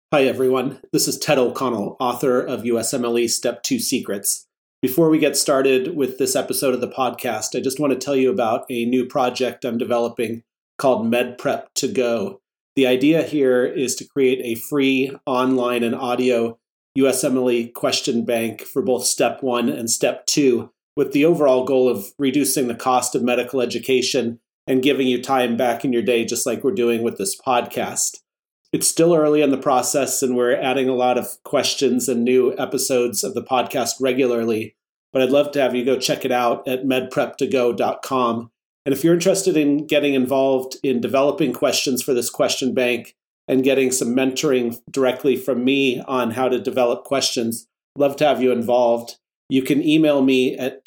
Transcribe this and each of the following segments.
Hi, everyone. This is Ted O'Connell, author of USMLE Step 2 Secrets. Before we get started with this episode of the podcast, I just want to tell you about a new project I'm developing called MedPrep to Go. The idea here is to create a free online and audio USMLE question bank for both Step 1 and Step 2, with the overall goal of reducing the cost of medical education and giving you time back in your day, just like we're doing with this podcast. It's still early in the process, and we're adding a lot of questions and new episodes of the podcast regularly, but I'd love to have you go check it out at medprep2go.com. And if you're interested in getting involved in developing questions for this question bank and getting some mentoring directly from me on how to develop questions, I'd love to have you involved. You can email me at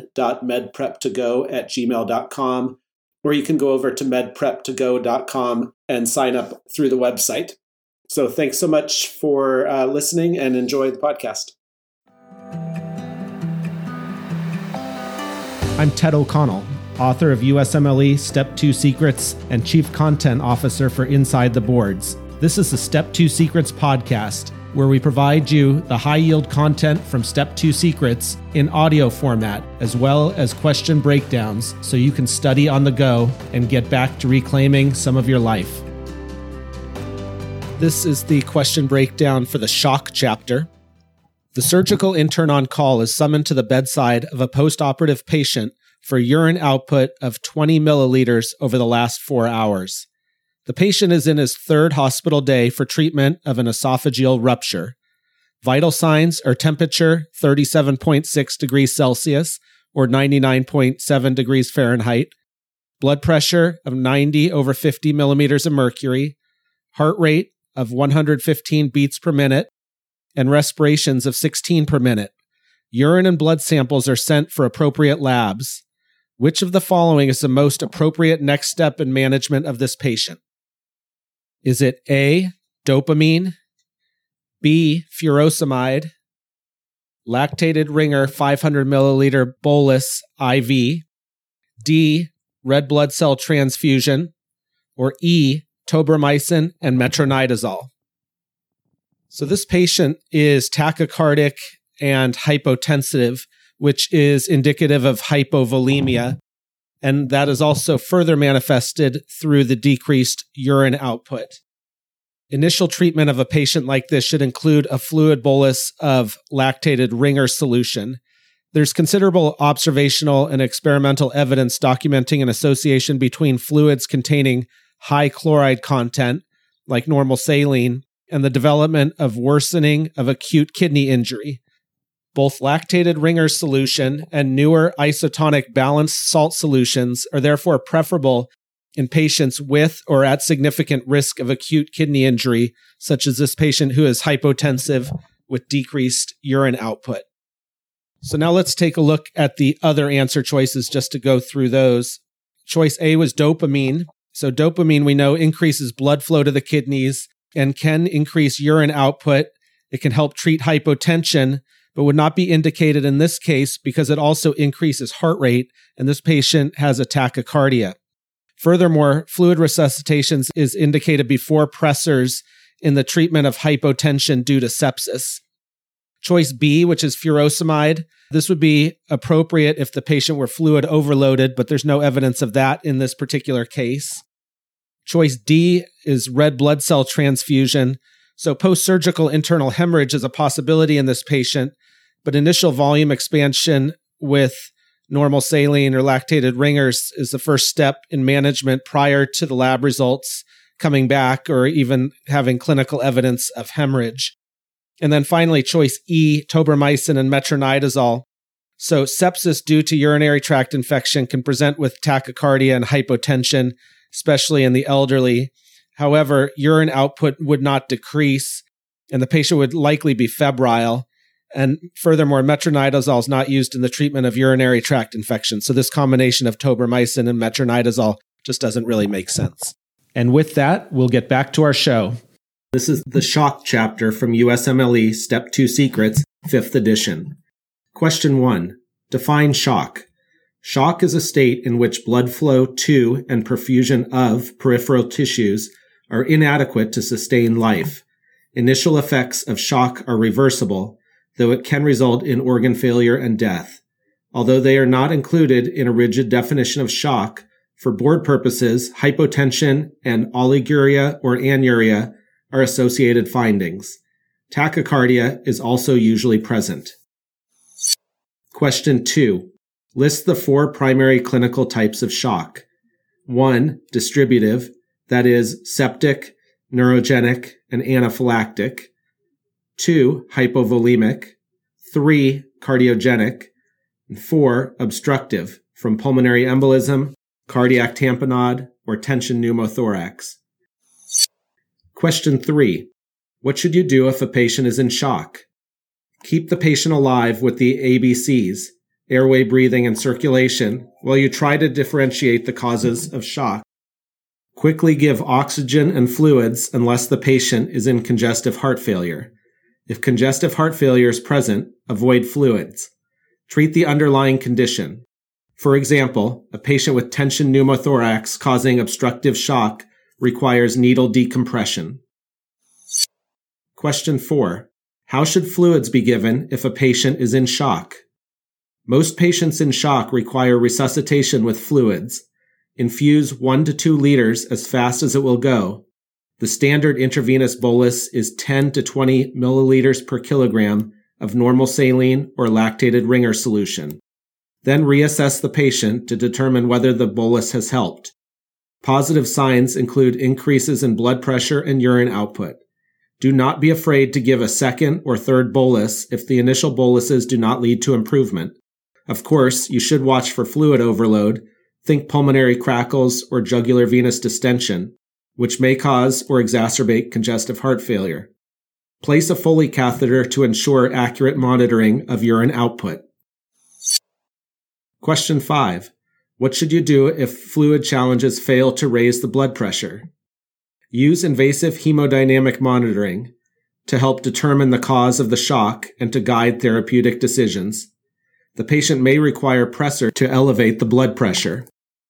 ted.medprep2go@gmail.com, or you can go over to medprep2go.com and sign up through the website. So thanks so much for listening and enjoy the podcast. I'm Ted O'Connell, author of USMLE Step 2 Secrets and Chief Content Officer for Inside the Boards. This is the Step 2 Secrets podcast, where we provide you the high-yield content from Step 2 Secrets in audio format, as well as question breakdowns, so you can study on the go and get back to reclaiming some of your life. This is the question breakdown for the shock chapter. The surgical intern on call is summoned to the bedside of a post-operative patient for urine output of 20 milliliters over the last 4 hours. The patient is in his third hospital day for treatment of an esophageal rupture. Vital signs are temperature 37.6 degrees Celsius or 99.7 degrees Fahrenheit, blood pressure of 90/50 millimeters of mercury, heart rate of 115 beats per minute, and respirations of 16 per minute. Urine and blood samples are sent for appropriate labs. Which of the following is the most appropriate next step in management of this patient? Is it A, dopamine, B, furosemide, lactated ringer 500 milliliter bolus IV, D, red blood cell transfusion, or E, tobramycin and metronidazole? So this patient is tachycardic and hypotensive, which is indicative of hypovolemia, and that is also further manifested through the decreased urine output. Initial treatment of a patient like this should include a fluid bolus of lactated ringer solution. There's considerable observational and experimental evidence documenting an association between fluids containing high chloride content, like normal saline, and the development of worsening of acute kidney injury. Both lactated ringer solution and newer isotonic balanced salt solutions are therefore preferable in patients with or at significant risk of acute kidney injury, such as this patient who is hypotensive with decreased urine output. So now let's take a look at the other answer choices just to go through those. Choice A was dopamine. So dopamine, we know, increases blood flow to the kidneys and can increase urine output. It can help treat hypotension, but would not be indicated in this case because it also increases heart rate, and this patient has a tachycardia. Furthermore, fluid resuscitations is indicated before pressors in the treatment of hypotension due to sepsis. Choice B, which is furosemide, this would be appropriate if the patient were fluid overloaded, but there's no evidence of that in this particular case. Choice D is red blood cell transfusion. So post-surgical internal hemorrhage is a possibility in this patient, but initial volume expansion with normal saline or lactated ringers is the first step in management prior to the lab results coming back or even having clinical evidence of hemorrhage. And then finally, choice E, tobramycin and metronidazole. So sepsis due to urinary tract infection can present with tachycardia and hypotension, especially in the elderly. However, urine output would not decrease, and the patient would likely be febrile. And furthermore, metronidazole is not used in the treatment of urinary tract infections. So this combination of tobramycin and metronidazole just doesn't really make sense. And with that, we'll get back to our show. This is the shock chapter from USMLE Step 2 Secrets, 5th edition. Question 1. Define shock. Shock is a state in which blood flow to and perfusion of peripheral tissues are inadequate to sustain life. Initial effects of shock are reversible, though it can result in organ failure and death. Although they are not included in a rigid definition of shock, for board purposes, hypotension and oliguria or anuria are associated findings. Tachycardia is also usually present. Question 2. List the 4 primary clinical types of shock. 1. Distributive, that is, septic, neurogenic, and anaphylactic. 2. Hypovolemic. 3. Cardiogenic. And 4. Obstructive, from pulmonary embolism, cardiac tamponade, or tension pneumothorax. Question 3. What should you do if a patient is in shock? Keep the patient alive with the ABCs, airway, breathing, and circulation, while you try to differentiate the causes of shock. Quickly give oxygen and fluids unless the patient is in congestive heart failure. If congestive heart failure is present, avoid fluids. Treat the underlying condition. For example, a patient with tension pneumothorax causing obstructive shock requires needle decompression. Question 4. How should fluids be given if a patient is in shock? Most patients in shock require resuscitation with fluids. Infuse 1 to 2 liters as fast as it will go. The standard intravenous bolus is 10 to 20 milliliters per kilogram of normal saline or lactated Ringer solution. Then reassess the patient to determine whether the bolus has helped. Positive signs include increases in blood pressure and urine output. Do not be afraid to give a second or third bolus if the initial boluses do not lead to improvement. Of course, you should watch for fluid overload. Think pulmonary crackles or jugular venous distension, which may cause or exacerbate congestive heart failure. Place a Foley catheter to ensure accurate monitoring of urine output. Question 5. What should you do if fluid challenges fail to raise the blood pressure? Use invasive hemodynamic monitoring to help determine the cause of the shock and to guide therapeutic decisions. The patient may require pressor to elevate the blood pressure.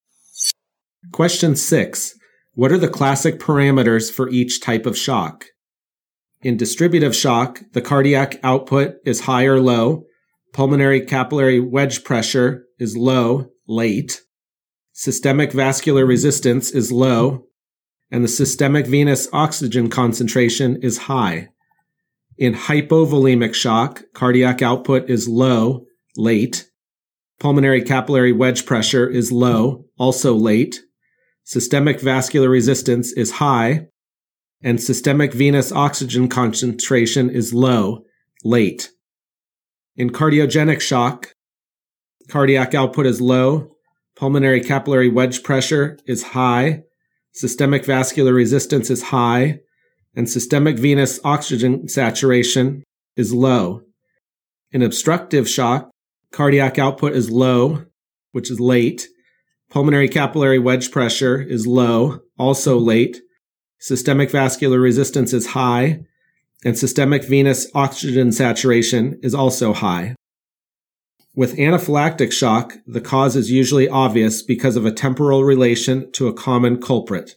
Question 6. What are the classic parameters for each type of shock? In distributive shock, the cardiac output is high or low. Pulmonary capillary wedge pressure is low, late. Systemic vascular resistance is low, and the systemic venous oxygen concentration is high. In hypovolemic shock, cardiac output is low, late. Pulmonary capillary wedge pressure is low, also late. Systemic vascular resistance is high, and systemic venous oxygen concentration is low, late. In cardiogenic shock, cardiac output is low, pulmonary capillary wedge pressure is high, systemic vascular resistance is high, and systemic venous oxygen saturation is low. In obstructive shock, cardiac output is low, which is late. Pulmonary capillary wedge pressure is low, also late. Systemic vascular resistance is high, and systemic venous oxygen saturation is also high. With anaphylactic shock, the cause is usually obvious because of a temporal relation to a common culprit.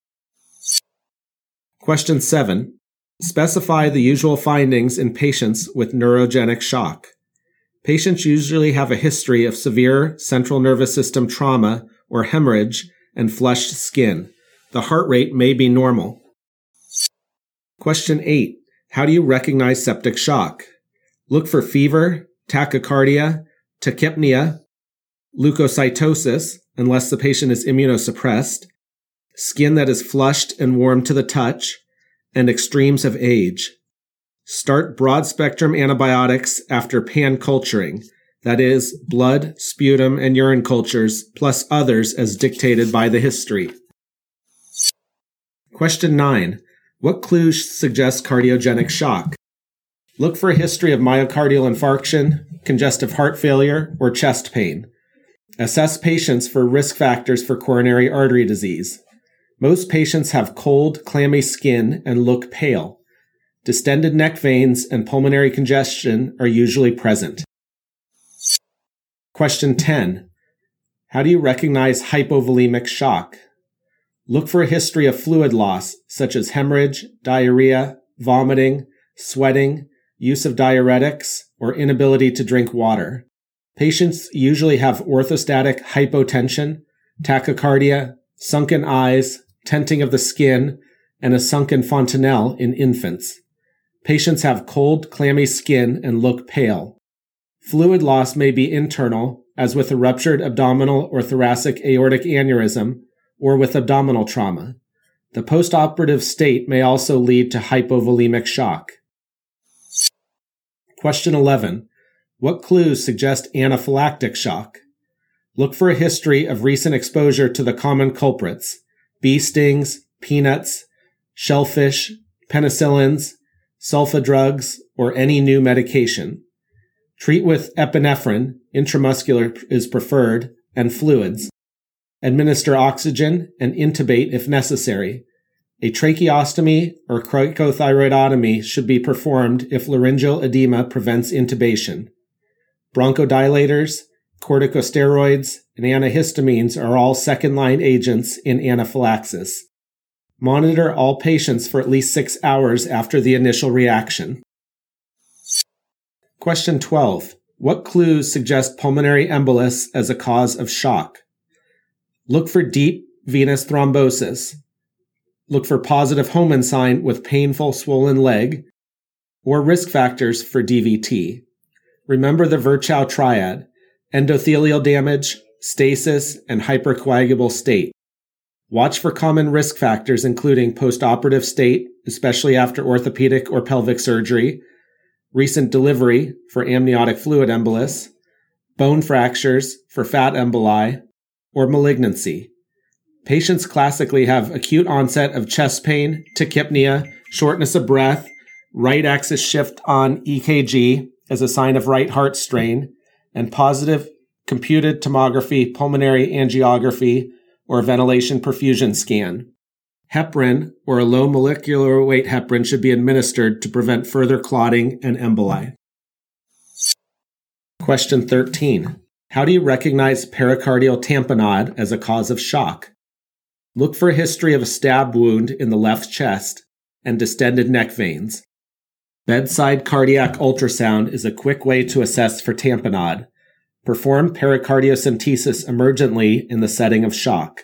Question 7. Specify the usual findings in patients with neurogenic shock. Patients usually have a history of severe central nervous system trauma or hemorrhage and flushed skin. The heart rate may be normal. Question 8. How do you recognize septic shock? Look for fever, tachycardia, tachypnea, leukocytosis, unless the patient is immunosuppressed, skin that is flushed and warm to the touch, and extremes of age. Start broad-spectrum antibiotics after pan-culturing, that is, blood, sputum, and urine cultures, plus others as dictated by the history. Question 9. What clues suggest cardiogenic shock? Look for a history of myocardial infarction, congestive heart failure, or chest pain. Assess patients for risk factors for coronary artery disease. Most patients have cold, clammy skin and look pale. Distended neck veins and pulmonary congestion are usually present. Question 10. How do you recognize hypovolemic shock? Look for a history of fluid loss, such as hemorrhage, diarrhea, vomiting, sweating, use of diuretics, or inability to drink water. Patients usually have orthostatic hypotension, tachycardia, sunken eyes, tenting of the skin, and a sunken fontanelle in infants. Patients have cold, clammy skin and look pale. Fluid loss may be internal, as with a ruptured abdominal or thoracic aortic aneurysm, or with abdominal trauma. The postoperative state may also lead to hypovolemic shock. Question 11. What clues suggest anaphylactic shock? Look for a history of recent exposure to the common culprits: bee stings, peanuts, shellfish, penicillins, sulfa drugs, or any new medication. Treat with epinephrine, intramuscular is preferred, and fluids. Administer oxygen and intubate if necessary. A tracheostomy or cricothyroidotomy should be performed if laryngeal edema prevents intubation. Bronchodilators, corticosteroids, and antihistamines are all second-line agents in anaphylaxis. Monitor all patients for at least 6 hours after the initial reaction. Question 12. What clues suggest pulmonary embolus as a cause of shock? Look for deep venous thrombosis. Look for positive Hohmann sign with painful swollen leg, or risk factors for DVT. Remember the Virchow triad: endothelial damage, stasis, and hypercoagulable state. Watch for common risk factors including postoperative state, especially after orthopedic or pelvic surgery, recent delivery for amniotic fluid embolus, bone fractures for fat emboli, or malignancy. Patients classically have acute onset of chest pain, tachypnea, shortness of breath, right axis shift on EKG as a sign of right heart strain, and positive computed tomography, pulmonary angiography, or ventilation perfusion scan. Heparin, or a low molecular weight heparin, should be administered to prevent further clotting and emboli. Question 13. How do you recognize pericardial tamponade as a cause of shock? Look for a history of a stab wound in the left chest and distended neck veins. Bedside cardiac ultrasound is a quick way to assess for tamponade. Perform pericardiocentesis emergently in the setting of shock.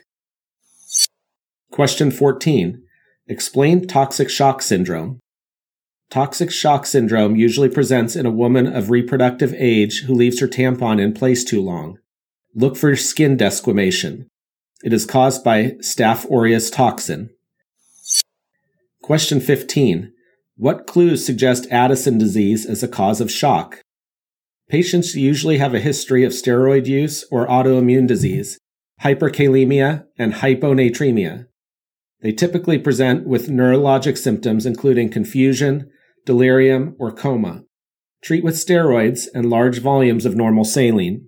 Question 14. Explain toxic shock syndrome. Toxic shock syndrome usually presents in a woman of reproductive age who leaves her tampon in place too long. Look for skin desquamation. It is caused by Staph aureus toxin. Question 15. What clues suggest Addison disease as a cause of shock? Patients usually have a history of steroid use or autoimmune disease, hyperkalemia, and hyponatremia. They typically present with neurologic symptoms including confusion, delirium, or coma. Treat with steroids and large volumes of normal saline.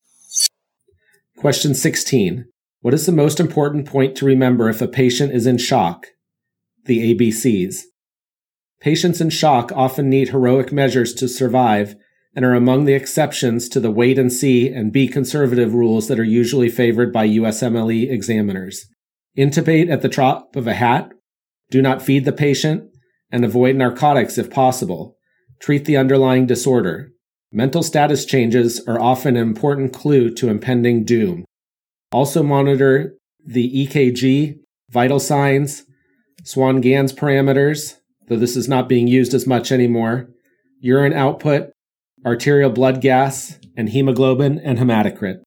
Question 16. What is the most important point to remember if a patient is in shock? The ABCs. Patients in shock often need heroic measures to survive and are among the exceptions to the wait and see and be conservative rules that are usually favored by USMLE examiners. Intubate at the drop of a hat, do not feed the patient, and avoid narcotics if possible. Treat the underlying disorder. Mental status changes are often an important clue to impending doom. Also monitor the EKG, vital signs, Swan-Ganz parameters, though this is not being used as much anymore, urine output, arterial blood gas, and hemoglobin and hematocrit.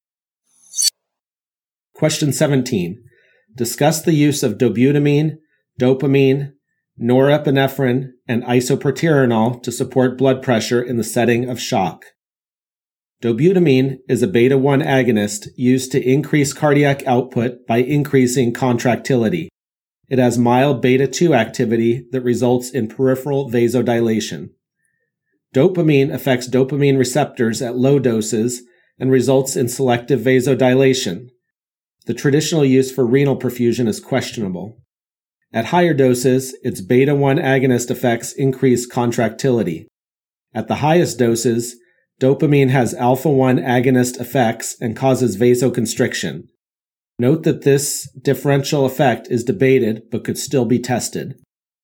Question 17. Discuss the use of dobutamine, dopamine, norepinephrine, and isoproterenol to support blood pressure in the setting of shock. Dobutamine is a beta-1 agonist used to increase cardiac output by increasing contractility. It has mild beta-2 activity that results in peripheral vasodilation. Dopamine affects dopamine receptors at low doses and results in selective vasodilation. The traditional use for renal perfusion is questionable. At higher doses, its beta-1 agonist effects increase contractility. At the highest doses, dopamine has alpha-1 agonist effects and causes vasoconstriction. Note that this differential effect is debated but could still be tested.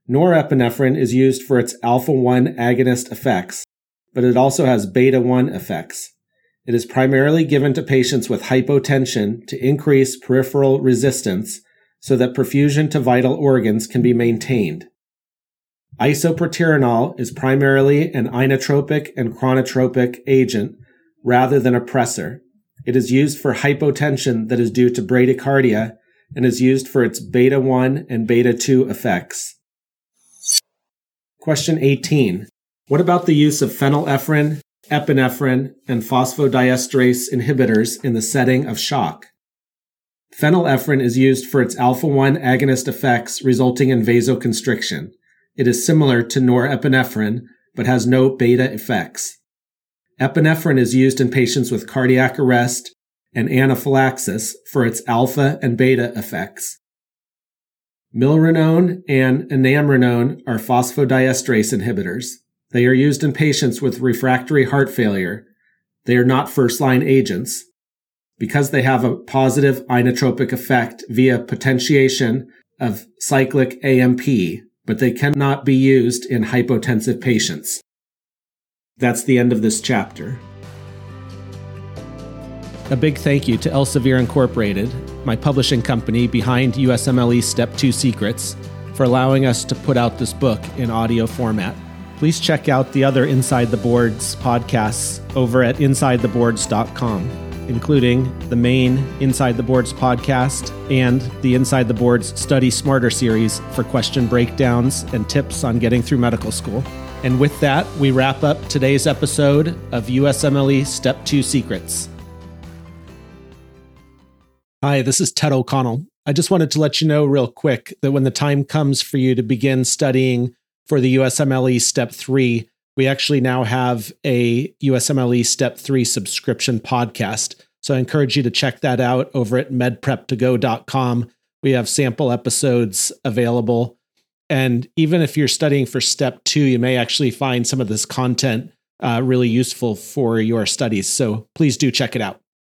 Norepinephrine is used for its alpha-1 agonist effects, but it also has beta-1 effects. It is primarily given to patients with hypotension to increase peripheral resistance so that perfusion to vital organs can be maintained. Isoproterenol is primarily an inotropic and chronotropic agent rather than a pressor. It is used for hypotension that is due to bradycardia and is used for its beta-1 and beta-2 effects. Question 18. What about the use of phenylephrine, epinephrine, and phosphodiesterase inhibitors in the setting of shock? Phenylephrine is used for its alpha-1 agonist effects resulting in vasoconstriction. It is similar to norepinephrine, but has no beta effects. Epinephrine is used in patients with cardiac arrest and anaphylaxis for its alpha and beta effects. Milrinone and enamrinone are phosphodiesterase inhibitors. They are used in patients with refractory heart failure. They are not first-line agents because they have a positive inotropic effect via potentiation of cyclic AMP, but they cannot be used in hypotensive patients. That's the end of this chapter. A big thank you to Elsevier Incorporated, my publishing company behind USMLE Step 2 Secrets, for allowing us to put out this book in audio format. Please check out the other Inside the Boards podcasts over at InsideTheBoards.com, including the main Inside the Boards podcast and the Inside the Boards Study Smarter series for question breakdowns and tips on getting through medical school. And with that, we wrap up today's episode of USMLE Step 2 Secrets. Hi, this is Ted O'Connell. I just wanted to let you know real quick that when the time comes for you to begin studying for the USMLE Step 3, we actually now have a USMLE Step 3 subscription podcast. So I encourage you to check that out over at medprep2go.com. We have sample episodes available. And even if you're studying for Step 2, you may actually find some of this content really useful for your studies. So please do check it out.